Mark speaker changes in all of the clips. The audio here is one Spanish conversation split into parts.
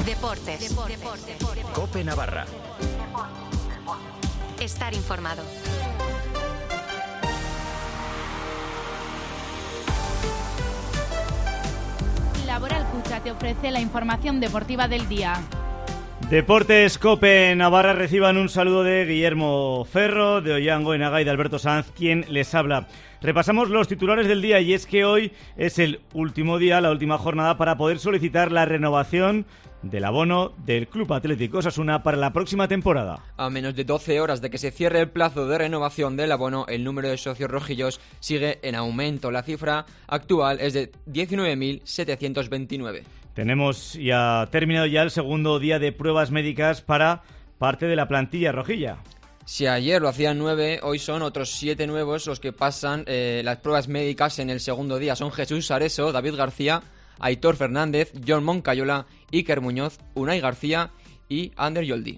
Speaker 1: Deportes.
Speaker 2: COPE Navarra.
Speaker 1: Estar informado.
Speaker 3: Laboral Cucha te ofrece la información deportiva del día.
Speaker 4: Deportes COPE Navarra, reciban un saludo de Guillermo Ferro, de Ollán Goenaga y de Alberto Sanz, quien les habla. Repasamos los titulares del día y es que hoy es el último día, la última jornada para poder solicitar la renovación del abono del Club Atlético Osasuna para la próxima temporada.
Speaker 5: A menos de 12 horas de que se cierre el plazo de renovación del abono, el número de socios rojillos sigue en aumento. La cifra actual es de 19.729.
Speaker 4: Tenemos ya terminado ya el segundo día de pruebas médicas para parte de la plantilla rojilla.
Speaker 5: Si ayer lo hacían 9, hoy son otros 7 nuevos los que pasan las pruebas médicas en el segundo día. Son Jesús Areso, David García, Aitor Fernández, John Moncayola, Iker Muñoz, Unai García y Ander Yoldi.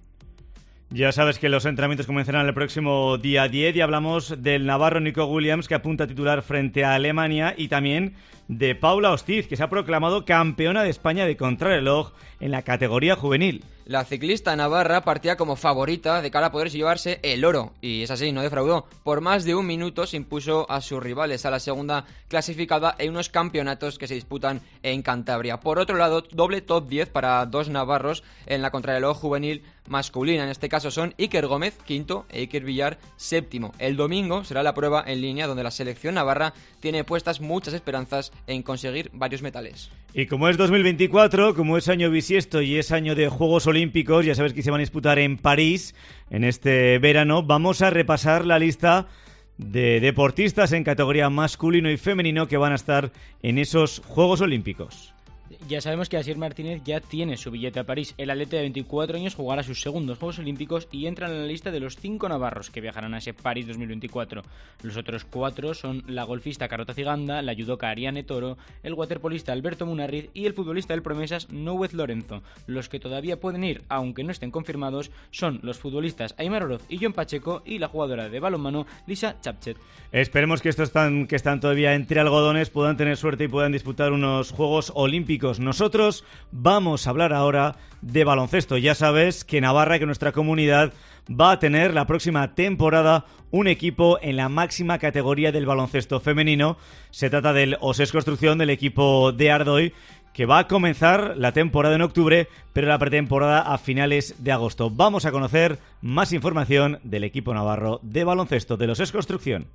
Speaker 4: Ya sabes que los entrenamientos comenzarán el próximo día 10 y hablamos del navarro Nico Williams, que apunta a titular frente a Alemania, y también de Paula Ostiz, que se ha proclamado campeona de España de contrarreloj en la categoría juvenil.
Speaker 5: La ciclista navarra partía como favorita de cara a poder llevarse el oro, y es así, no defraudó. Por más de un minuto se impuso a sus rivales, a la segunda clasificada en unos campeonatos que se disputan en Cantabria. Por otro lado, doble top 10 para dos navarros en la contrarreloj juvenil masculina. En este caso son Iker Gómez, quinto, e Iker Villar, séptimo. El domingo será la prueba en línea donde la selección navarra tiene puestas muchas esperanzas en conseguir varios metales.
Speaker 4: Y como es 2024, como es año bisiesto y es año de Juegos Olímpicos, ya sabes que se van a disputar en París en este verano, vamos a repasar la lista de deportistas en categoría masculino y femenino que van a estar en esos Juegos Olímpicos.
Speaker 6: Ya sabemos que Asier Martínez ya tiene su billete a París. El atleta de 24 años jugará sus segundos Juegos Olímpicos y entra en la lista de los 5 navarros que viajarán a ese París 2024. Los otros 4 son la golfista Carlota Ciganda, la judoka Ariane Toro, el waterpolista Alberto Munarriz y el futbolista del Promesas Nouez Lorenzo. Los que todavía pueden ir, aunque no estén confirmados, son los futbolistas Aimar Oroz y John Pacheco y la jugadora de balonmano Lisa Chapchet.
Speaker 4: Esperemos que estos que están todavía entre algodones puedan tener suerte y puedan disputar unos Juegos Olímpicos. Nosotros vamos a hablar ahora de baloncesto. Ya sabes que Navarra, que nuestra comunidad, va a tener la próxima temporada un equipo en la máxima categoría del baloncesto femenino. Se trata del Osés Construcción, del equipo de Ardoy, que va a comenzar la temporada en octubre, pero la pretemporada a finales de agosto. Vamos a conocer más información del equipo navarro de baloncesto del Osés Construcción.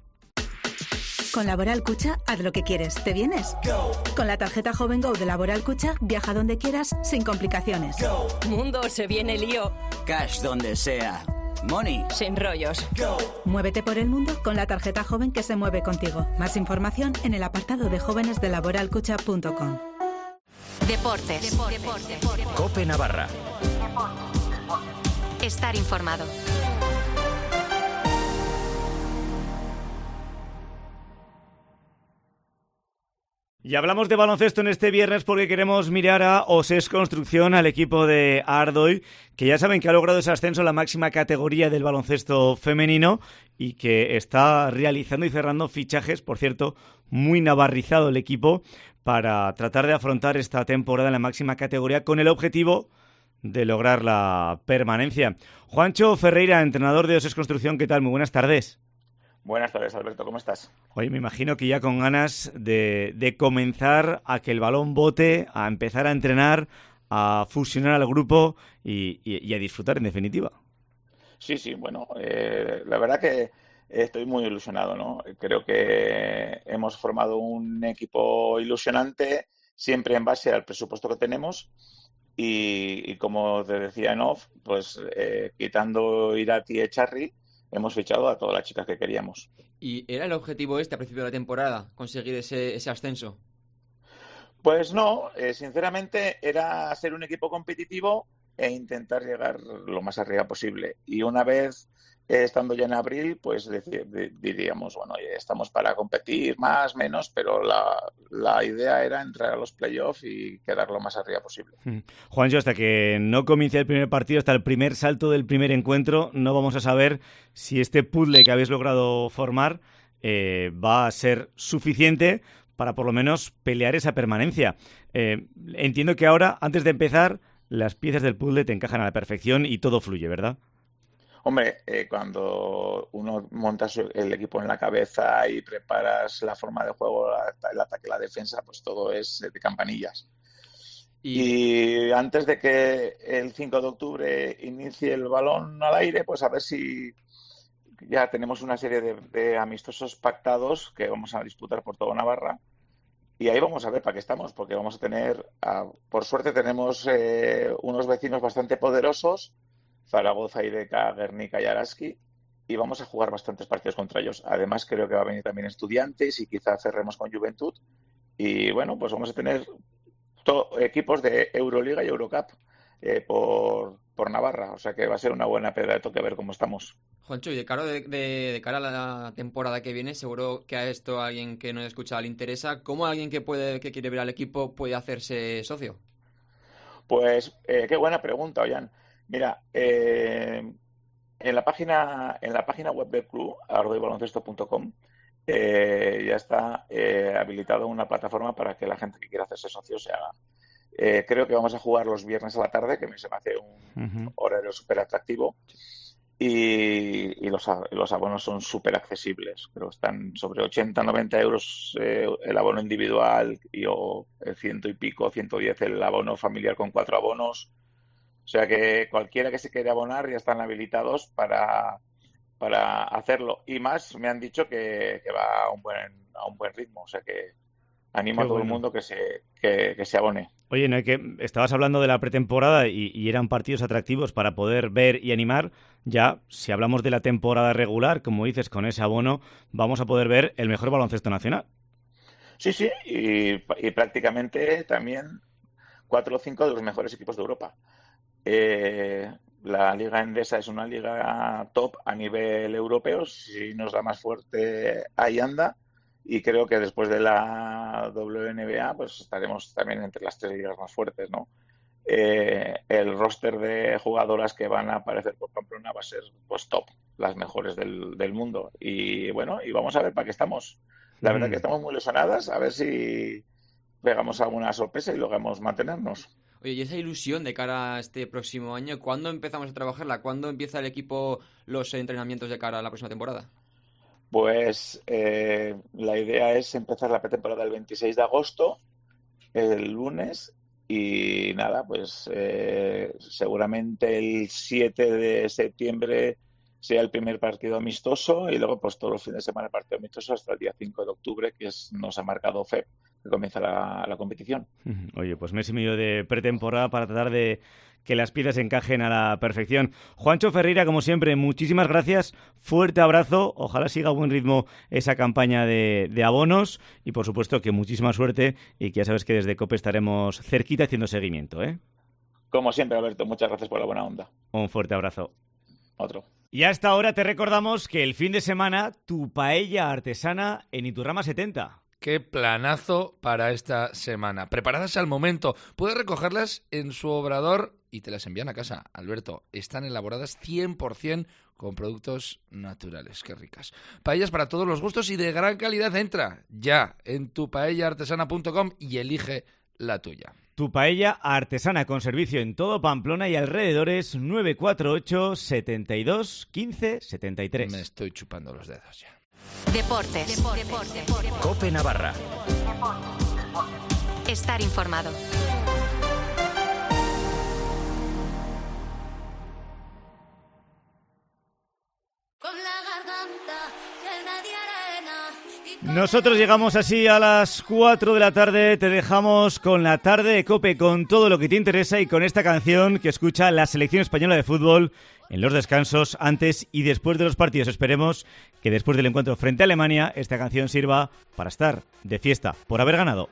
Speaker 7: Con Laboral Cucha, haz lo que quieres. ¿Te vienes? Go. Con la tarjeta Joven Go de Laboral Cucha, viaja donde quieras, sin complicaciones.
Speaker 8: Go. Mundo, se viene lío.
Speaker 9: Cash donde sea. Money.
Speaker 8: Sin rollos.
Speaker 7: Go. Muévete por el mundo con la tarjeta Joven que se mueve contigo. Más información en el apartado de jóvenes de laboralcucha.com.
Speaker 1: Deportes.
Speaker 2: COPE Navarra.
Speaker 1: Estar informado.
Speaker 4: Y hablamos de baloncesto en este viernes porque queremos mirar a Osés Construcción, al equipo de Ardoy, que ya saben que ha logrado ese ascenso a la máxima categoría del baloncesto femenino y que está realizando y cerrando fichajes, por cierto, muy navarrizado el equipo, para tratar de afrontar esta temporada en la máxima categoría con el objetivo de lograr la permanencia. Juancho Ferreira, entrenador de Osés Construcción, ¿qué tal? Muy buenas tardes.
Speaker 10: Buenas tardes, Alberto, ¿cómo estás?
Speaker 4: Oye, me imagino que ya con ganas de comenzar a que el balón bote, a empezar a entrenar, a fusionar al grupo y a disfrutar, en definitiva.
Speaker 10: Sí, bueno, la verdad que estoy muy ilusionado, ¿no? Creo que hemos formado un equipo ilusionante, siempre en base al presupuesto que tenemos y como te decía en off, pues quitando Irati y Echarri, hemos fichado a todas las chicas que queríamos.
Speaker 5: ¿Y era el objetivo a principio de la temporada, conseguir ese ascenso?
Speaker 10: Pues no, sinceramente era ser un equipo competitivo e intentar llegar lo más arriba posible. Y una vez estando ya en abril, pues diríamos, bueno, estamos para competir más, menos, pero la idea era entrar a los playoffs y quedar lo más arriba posible.
Speaker 4: Juancho, hasta que no comience el primer partido, hasta el primer salto del primer encuentro, no vamos a saber si este puzzle que habéis logrado formar va a ser suficiente para por lo menos pelear esa permanencia. Entiendo que ahora, antes de empezar, las piezas del puzzle te encajan a la perfección y todo fluye, ¿verdad?
Speaker 10: Hombre, cuando uno monta el equipo en la cabeza y preparas la forma de juego, el ataque, la defensa, pues todo es de campanillas. Y antes de que el 5 de octubre inicie el balón al aire, pues a ver si ya tenemos una serie de amistosos pactados que vamos a disputar por toda Navarra. Y ahí vamos a ver para qué estamos, porque vamos a tener, por suerte tenemos unos vecinos bastante poderosos, Zaragoza, Ideca, Guernica y Araski, y vamos a jugar bastantes partidos contra ellos. Además, creo que va a venir también Estudiantes y quizá cerremos con Juventud. Y bueno, pues vamos a tener equipos de Euroliga y Eurocup por Navarra. O sea que va a ser una buena pedra de toque ver cómo estamos.
Speaker 5: Juancho, y de cara a la temporada que viene, seguro que a esto alguien que no ha escuchado le interesa. ¿Cómo alguien que quiere ver al equipo puede hacerse socio?
Speaker 10: Pues qué buena pregunta, Ollán. Mira, en la página web del club, ardoybaloncesto.com, ya está habilitada una plataforma para que la gente que quiera hacerse socio se haga. Creo que vamos a jugar los viernes a la tarde, que se me hace un horario súper atractivo. Y los abonos son súper accesibles. Creo que están sobre 80, 90 euros el abono individual o 100 y pico, 110 el abono familiar con 4 abonos. O sea que cualquiera que se quiera abonar ya están habilitados para hacerlo. Y más me han dicho que va a un buen ritmo. O sea que animo a todo el mundo que se abone.
Speaker 4: Oye, no, que estabas hablando de la pretemporada y eran partidos atractivos para poder ver y animar. Ya, si hablamos de la temporada regular, como dices, con ese abono, vamos a poder ver el mejor baloncesto nacional.
Speaker 10: Sí, y prácticamente también 4 o 5 de los mejores equipos de Europa. La Liga Endesa es una liga top a nivel europeo. Si nos da más fuerte, ahí anda. Y creo que después de la WNBA, pues estaremos también entre las 3 ligas más fuertes, ¿no? El roster de jugadoras que van a aparecer por Pamplona va a ser pues top, las mejores del mundo. Y bueno, y vamos a ver para qué estamos. La verdad que estamos muy ilusionadas, a ver si pegamos alguna sorpresa y logramos mantenernos.
Speaker 5: Oye, y esa ilusión de cara a este próximo año, ¿cuándo empezamos a trabajarla? ¿Cuándo empieza el equipo los entrenamientos de cara a la próxima temporada?
Speaker 10: Pues la idea es empezar la pretemporada el 26 de agosto, el lunes, y nada, pues seguramente el 7 de septiembre sea el primer partido amistoso y luego pues todos los fines de semana el partido amistoso hasta el día 5 de octubre, que nos ha marcado FEP, que comienza la competición.
Speaker 4: Oye, pues mes y medio de pretemporada para tratar de que las piezas encajen a la perfección. Juancho Ferreira, como siempre, muchísimas gracias, fuerte abrazo, ojalá siga a buen ritmo esa campaña de abonos y por supuesto que muchísima suerte y que ya sabes que desde COPE estaremos cerquita haciendo seguimiento, ¿eh?
Speaker 10: Como siempre, Alberto, muchas gracias por la buena onda.
Speaker 4: Un fuerte abrazo.
Speaker 10: Otro.
Speaker 4: Y a esta hora te recordamos que el fin de semana tu paella artesana en Iturrama 70.
Speaker 11: ¡Qué planazo para esta semana! Preparadas al momento. Puedes recogerlas en su obrador y te las envían a casa. Alberto, están elaboradas 100% con productos naturales. ¡Qué ricas! Paellas para todos los gustos y de gran calidad. Entra ya en tupaellaartesana.com y elige la tuya.
Speaker 4: Tu paella artesana con servicio en todo Pamplona y alrededores. 948 72 15 73.
Speaker 11: Me estoy chupando los dedos ya.
Speaker 1: Deportes.
Speaker 2: COPE Navarra.
Speaker 1: Estar informado.
Speaker 4: Nosotros llegamos así a las 4 de la tarde, te dejamos con la tarde de COPE, con todo lo que te interesa y con esta canción que escucha la selección española de fútbol en los descansos, antes y después de los partidos. Esperemos que después del encuentro frente a Alemania esta canción sirva para estar de fiesta por haber ganado.